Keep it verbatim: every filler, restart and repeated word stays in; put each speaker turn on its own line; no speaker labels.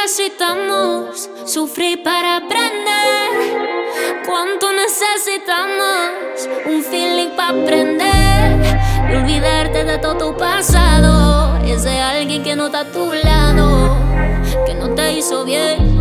necesitamos sufrir para aprender? ¿Cuánto necesitamos un feeling para aprender? Y olvidarte de todo tu pasado, ese alguien que no está a tu lado, que no te hizo bien.